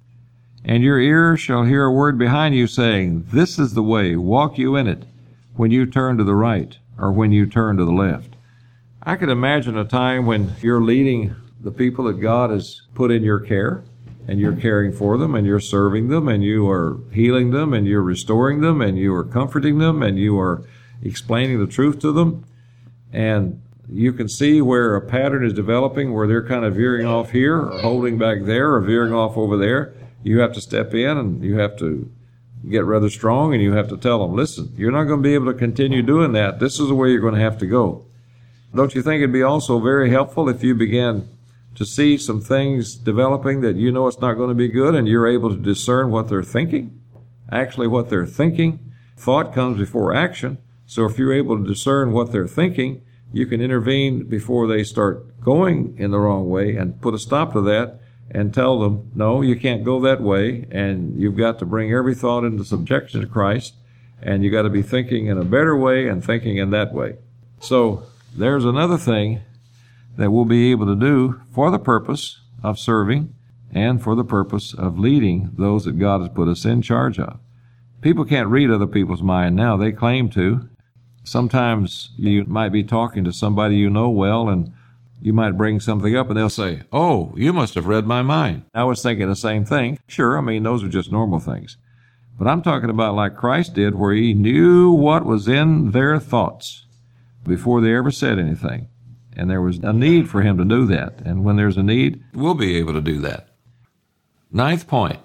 And your ear shall hear a word behind you saying, This is the way, walk you in it, when you turn to the right or when you turn to the left. I could imagine a time when you're leading the people that God has put in your care, and you're caring for them, and you're serving them, and you are healing them, and you're restoring them, and you are comforting them, and you are explaining the truth to them. And you can see where a pattern is developing, where they're kind of veering off here, or holding back there, or veering off over there. You have to step in, and you have to get rather strong, and you have to tell them, listen, you're not going to be able to continue doing that. This is the way you're going to have to go. Don't you think it'd be also very helpful if you began to see some things developing that you know it's not going to be good, and you're able to discern what they're thinking? Actually, what they're thinking. Thought comes before action. So if you're able to discern what they're thinking, you can intervene before they start going in the wrong way and put a stop to that and tell them, no, you can't go that way, and you've got to bring every thought into subjection to Christ, and you got to be thinking in a better way and thinking in that way. So there's another thing that we'll be able to do for the purpose of serving and for the purpose of leading those that God has put us in charge of. People can't read other people's mind now. They claim to. Sometimes you might be talking to somebody you know well, and you might bring something up, and they'll say, oh, you must have read my mind. I was thinking the same thing. Sure, I mean, those are just normal things. But I'm talking about like Christ did, where he knew what was in their thoughts before they ever said anything. And there was a need for him to do that. And when there's a need, we'll be able to do that. Ninth point.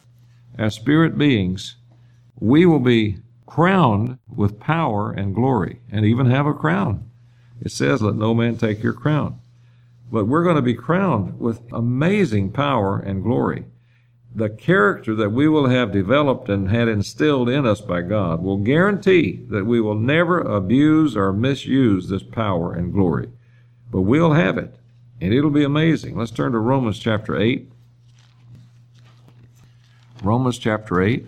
As spirit beings, we will be crowned with power and glory, and even have a crown. It says, let no man take your crown. But we're going to be crowned with amazing power and glory. The character that we will have developed and had instilled in us by God will guarantee that we will never abuse or misuse this power and glory. But we'll have it, and it'll be amazing. Let's turn to Romans chapter 8. Romans chapter 8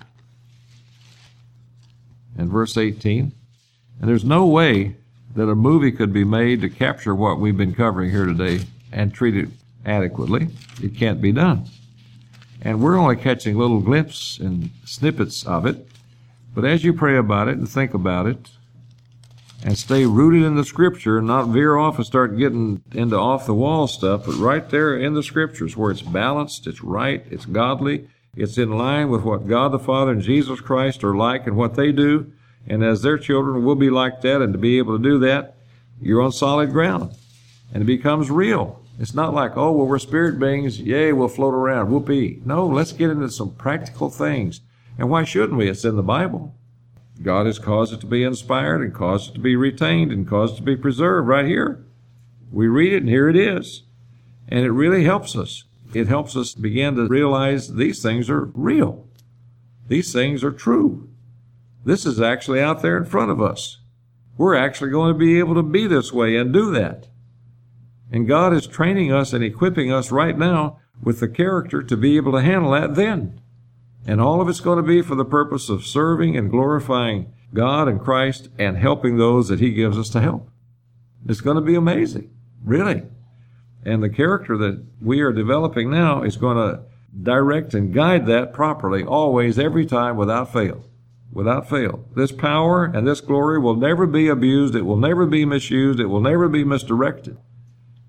and verse 18. And there's no way that a movie could be made to capture what we've been covering here today and treat it adequately. It can't be done. And we're only catching little glimpses and snippets of it. But as you pray about it and think about it, and stay rooted in the Scripture, and not veer off and start getting into off-the-wall stuff, but right there in the Scriptures where it's balanced, it's right, it's godly, it's in line with what God the Father and Jesus Christ are like and what they do. And as their children, we'll be like that, and to be able to do that, you're on solid ground. And it becomes real. It's not like, oh, well, we're spirit beings, yay, we'll float around, whoopee. No, let's get into some practical things. And why shouldn't we? It's in the Bible. God has caused it to be inspired and caused it to be retained and caused it to be preserved right here. We read it, and here it is. And it really helps us. It helps us begin to realize these things are real. These things are true. This is actually out there in front of us. We're actually going to be able to be this way and do that. And God is training us and equipping us right now with the character to be able to handle that then. And all of it's going to be for the purpose of serving and glorifying God and Christ and helping those that he gives us to help. It's going to be amazing, really. And the character that we are developing now is going to direct and guide that properly, always, every time, without fail. Without fail. This power and this glory will never be abused. It will never be misused. It will never be misdirected.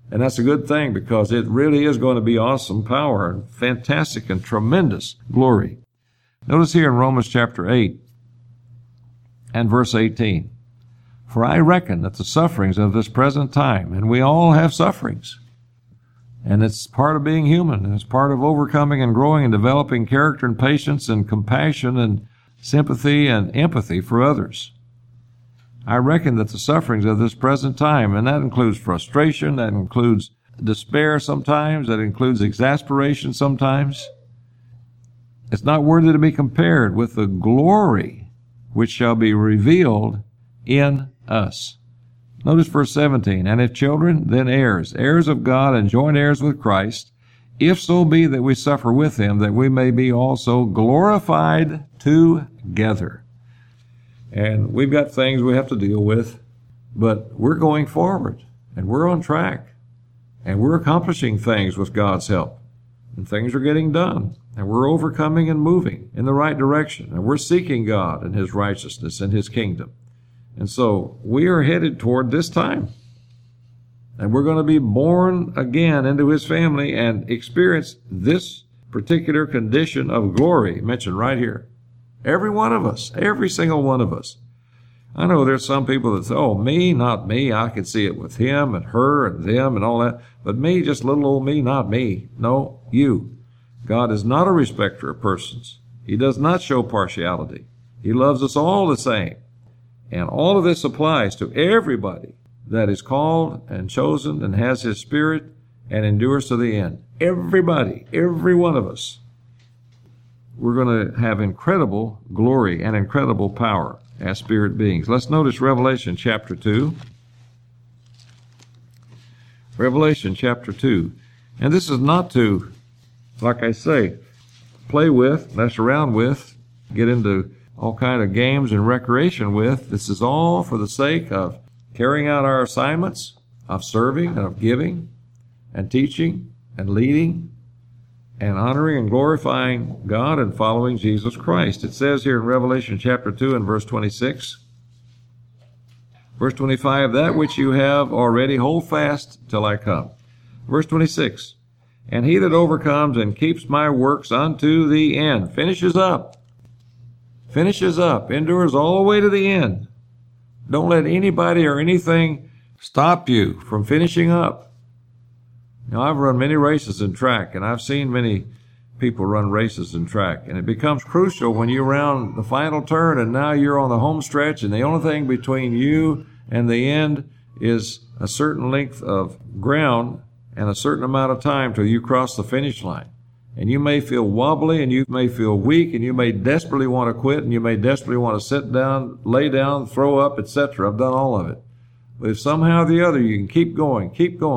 And that's a good thing, because it really is going to be awesome power and fantastic and tremendous glory. Notice here in Romans chapter 8 and verse 18, "For I reckon that the sufferings of this present time," and we all have sufferings, and it's part of being human, and it's part of overcoming and growing and developing character and patience and compassion and sympathy and empathy for others. "I reckon that the sufferings of this present time," and that includes frustration, that includes despair sometimes, that includes exasperation sometimes, "it's not worthy to be compared with the glory which shall be revealed in us." Notice verse 17, "And if children, then heirs, heirs of God and joint heirs with Christ, if so be that we suffer with him, that we may be also glorified together." And we've got things we have to deal with, but we're going forward, and we're on track, and we're accomplishing things with God's help, and things are getting done, and we're overcoming and moving in the right direction, and we're seeking God and his righteousness and his kingdom. And so we are headed toward this time, and we're going to be born again into his family and experience this particular condition of glory mentioned right here. Every one of us, every single one of us. I know there's some people that say, "Oh, me, not me. I can see it with him and her and them and all that. But me, just little old me, not me." No, you. God is not a respecter of persons. He does not show partiality. He loves us all the same. And all of this applies to everybody that is called and chosen and has his Spirit and endures to the end. Everybody, every one of us. We're going to have incredible glory and incredible power as spirit beings. Let's notice Revelation chapter 2. Revelation chapter 2. And this is not to, like I say, play with, mess around with, get into all kind of games and recreation with. This is all for the sake of carrying out our assignments, of serving and of giving and teaching and leading and honoring and glorifying God and following Jesus Christ. It says here in Revelation chapter 2 and verse 26, verse 25, "That which you have already hold fast till I come." Verse 26, "And he that overcomes and keeps my works unto the end," finishes up, endures all the way to the end. Don't let anybody or anything stop you from finishing up. Now, I've run many races in track, and I've seen many people run races in track, and it becomes crucial when you're around the final turn and now you're on the home stretch, and the only thing between you and the end is a certain length of ground and a certain amount of time till you cross the finish line. And you may feel wobbly, and you may feel weak, and you may desperately want to quit, and you may desperately want to sit down, lay down, throw up, etc. I've done all of it. But if somehow or the other you can keep going,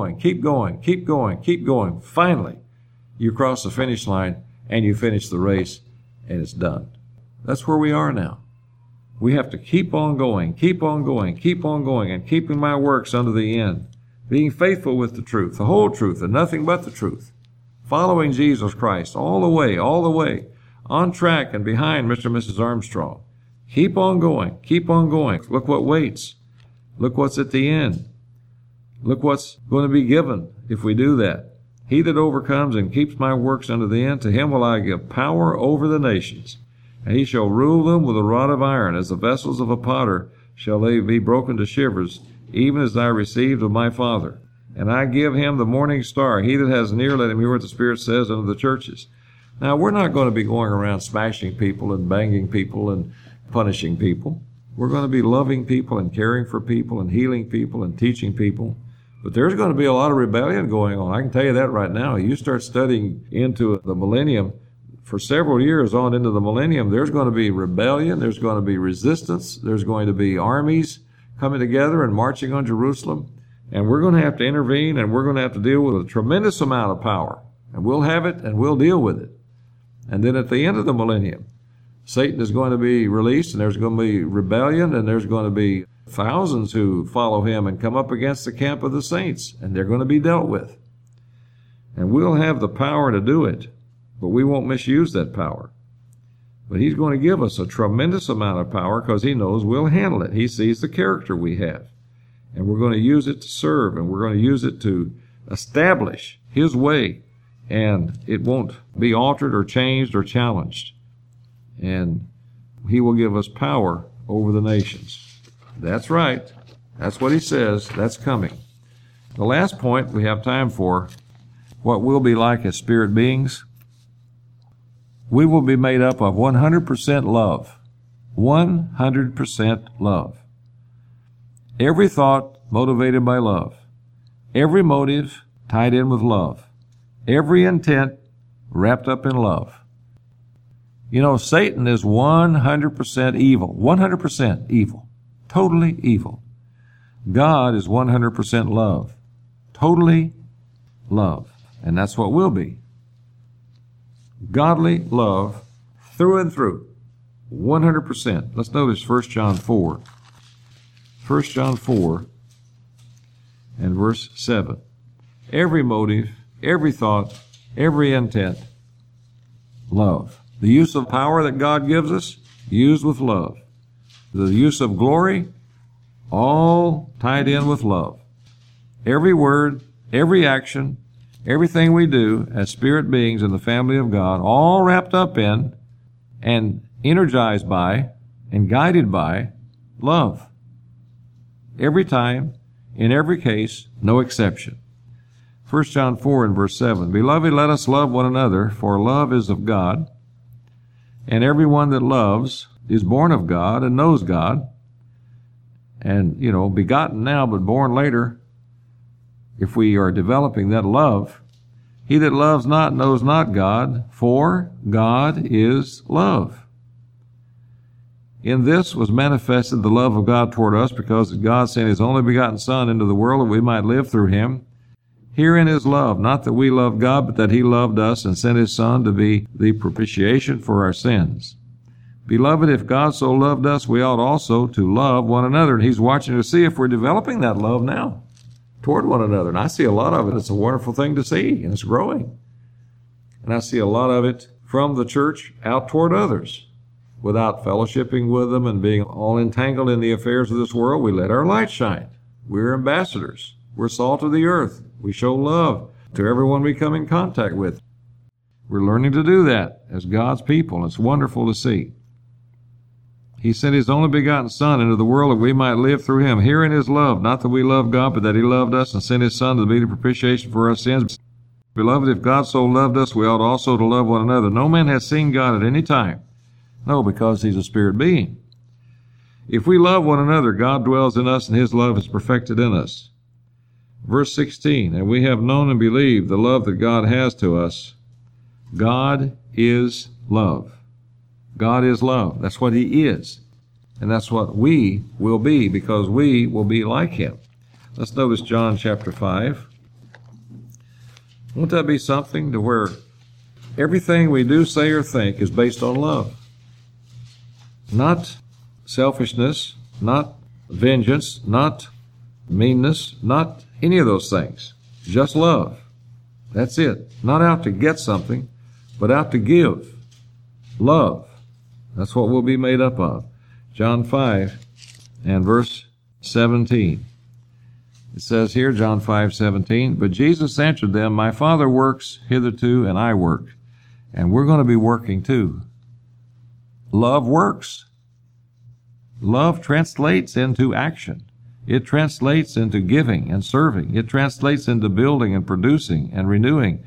finally you cross the finish line and you finish the race and it's done. That's where we are now. We have to keep on going, and keeping my works unto the end, being faithful with the truth, the whole truth, and nothing but the truth, following Jesus Christ all the way, on track and behind Mr. and Mrs. Armstrong. Keep on going. Look what waits. Look what's at the end. Look what's going to be given if we do that. "He that overcomes and keeps my works unto the end, to him will I give power over the nations. And he shall rule them with a rod of iron. As the vessels of a potter shall they be broken to shivers, even as I received of my Father. And I give him the morning star. He that has an ear, let him hear what the Spirit says unto the churches." Now, we're not going to be going around smashing people and banging people and punishing people. We're going to be loving people and caring for people and healing people and teaching people. But there's going to be a lot of rebellion going on. I can tell you that right now. You start studying into the millennium, for several years on into the millennium, there's going to be rebellion, there's going to be resistance, there's going to be armies coming together and marching on Jerusalem. And we're going to have to intervene, and we're going to have to deal with a tremendous amount of power. And we'll have it, and we'll deal with it. And then at the end of the millennium, Satan is going to be released, and there's going to be rebellion, and there's going to be thousands who follow him and come up against the camp of the saints, and they're going to be dealt with. And we'll have the power to do it, but we won't misuse that power. But he's going to give us a tremendous amount of power because he knows we'll handle it. He sees the character we have. And we're going to use it to serve, and we're going to use it to establish His way, and it won't be altered or changed or challenged. And He will give us power over the nations. That's right. That's what He says. That's coming. The last point we have time for, what we'll be like as spirit beings. We will be made up of 100% love. 100% love. Every thought motivated by love. Every motive tied in with love. Every intent wrapped up in love. You know, Satan is 100% evil. 100% evil. Totally evil. God is 100% love. Totally love. And that's what we'll be. Godly love through and through. 100%. Let's notice 1 John 4. 1 John 4 and verse 7. Every motive, every thought, every intent, love. The use of power that God gives us, used with love. The use of glory, all tied in with love. Every word, every action, everything we do as spirit beings in the family of God, all wrapped up in and energized by and guided by love. Every time, in every case, no exception. 1 John 4 and verse 7. Beloved, let us love one another, for love is of God. And everyone that loves is born of God and knows God. And, begotten now, but born later. If we are developing that love, he that loves not knows not God, for God is love. In this was manifested the love of God toward us, because God sent His only begotten Son into the world that we might live through Him. Herein is love, not that we loved God, but that He loved us and sent His Son to be the propitiation for our sins. Beloved, if God so loved us, we ought also to love one another. And He's watching to see if we're developing that love now toward one another. And I see a lot of it. It's a wonderful thing to see, and it's growing. And I see a lot of it from the church out toward others. Without fellowshipping with them and being all entangled in the affairs of this world, we let our light shine. We're ambassadors. We're salt of the earth. We show love to everyone we come in contact with. We're learning to do that as God's people. It's wonderful to see. He sent His only begotten Son into the world that we might live through Him. Herein is love, not that we love God, but that He loved us and sent His Son to be the propitiation for our sins. Beloved, if God so loved us, we ought also to love one another. No man has seen God at any time. No, because He's a spirit being. If we love one another, God dwells in us, and His love is perfected in us. Verse 16, and we have known and believed the love that God has to us. God is love. God is love. That's what He is. And that's what we will be, because we will be like Him. Let's notice John chapter 5. Won't that be something to where everything we do, say, or think is based on love? Not selfishness, not vengeance, not meanness, not any of those things. Just love. That's it. Not out to get something, but out to give. Love. That's what we'll be made up of. John 5 and verse 17. It says here, John 5:17, but Jesus answered them, my Father works hitherto, and I work. And we're going to be working too. Love works. Love translates into action. It translates into giving and serving. It translates into building and producing and renewing.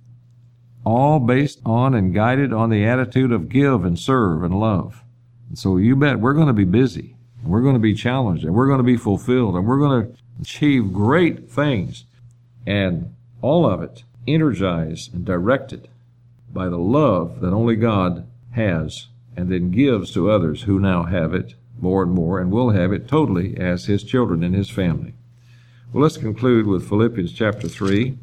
All based on and guided on the attitude of give and serve and love. And so you bet we're going to be busy. And we're going to be challenged. And we're going to be fulfilled. And we're going to achieve great things. And all of it energized and directed by the love that only God has and then gives to others who now have it more and more and will have it totally as His children and His family. Well, let's conclude with Philippians chapter 3.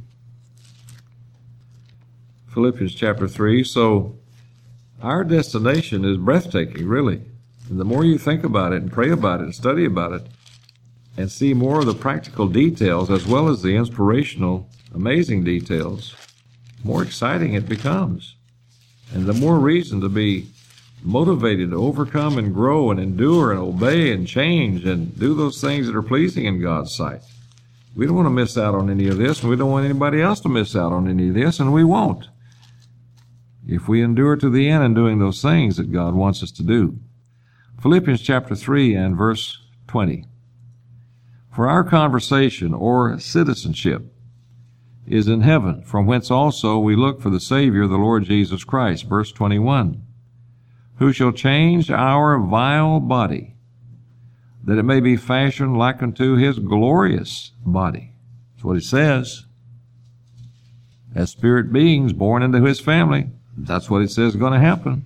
Philippians chapter 3. So our destination is breathtaking, really. And the more you think about it and pray about it and study about it and see more of the practical details as well as the inspirational, amazing details, more exciting it becomes. And the more reason to be motivated to overcome and grow and endure and obey and change and do those things that are pleasing in God's sight. We don't want to miss out on any of this, and we don't want anybody else to miss out on any of this, and we won't, if we endure to the end in doing those things that God wants us to do. Philippians chapter 3 and verse 20. For our conversation or citizenship is in heaven, from whence also we look for the Savior, the Lord Jesus Christ. Verse 21. Who shall change our vile body, that it may be fashioned like unto his glorious body. That's what it says. As spirit beings born into his family, that's what it says is going to happen.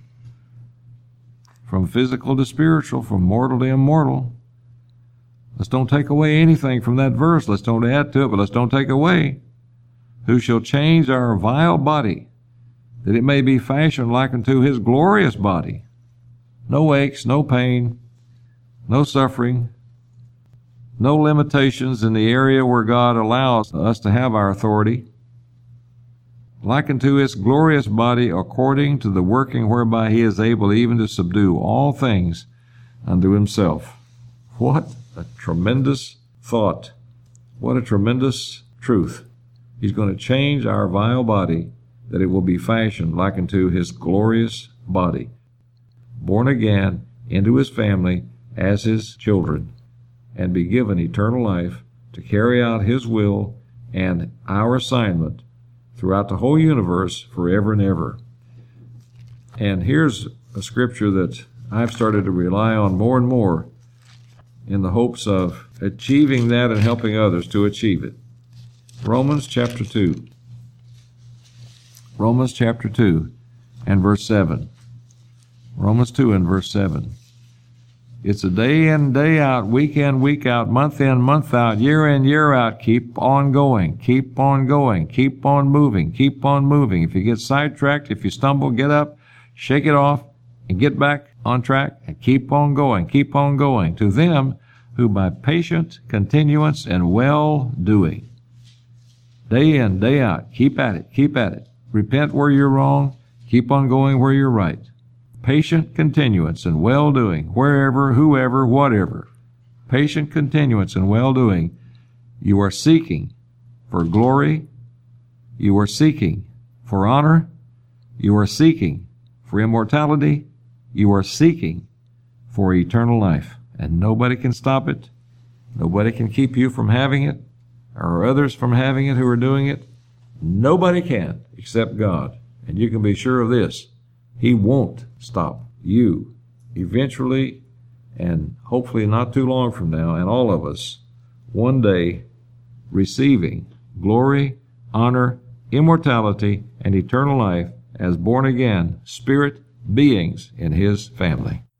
From physical to spiritual, from mortal to immortal. Let's don't take away anything from that verse. Let's don't add to it, but let's don't take away. Who shall change our vile body, that it may be fashioned like unto his glorious body. No aches, no pain, no suffering, no limitations in the area where God allows us to have our authority. Like unto his glorious body, according to the working whereby he is able even to subdue all things unto himself. What a tremendous thought. What a tremendous truth. He's going to change our vile body, that it will be fashioned like unto his glorious body. Born again into his family as his children, and be given eternal life to carry out his will and our assignment throughout the whole universe forever and ever. And here's a scripture that I've started to rely on more and more in the hopes of achieving that and helping others to achieve it. Romans chapter 2. Romans chapter 2 and verse 7. Romans 2 and verse 7. It's a day in, day out, week in, week out, month in, month out, year in, year out. Keep on going, keep on going, keep on moving, keep on moving. If you get sidetracked, if you stumble, get up, shake it off, and get back on track, and keep on going, keep on going. To them who by patient continuance and well-doing, day in, day out, keep at it, keep at it. Repent where you're wrong, keep on going where you're right. Patient continuance and well-doing, wherever, whoever, whatever. Patient continuance and well-doing. You are seeking for glory. You are seeking for honor. You are seeking for immortality. You are seeking for eternal life. And nobody can stop it. Nobody can keep you from having it, or others from having it who are doing it. Nobody can except God. And you can be sure of this. He won't stop you eventually, and hopefully not too long from now, and all of us one day receiving glory, honor, immortality, and eternal life as born again spirit beings in his family.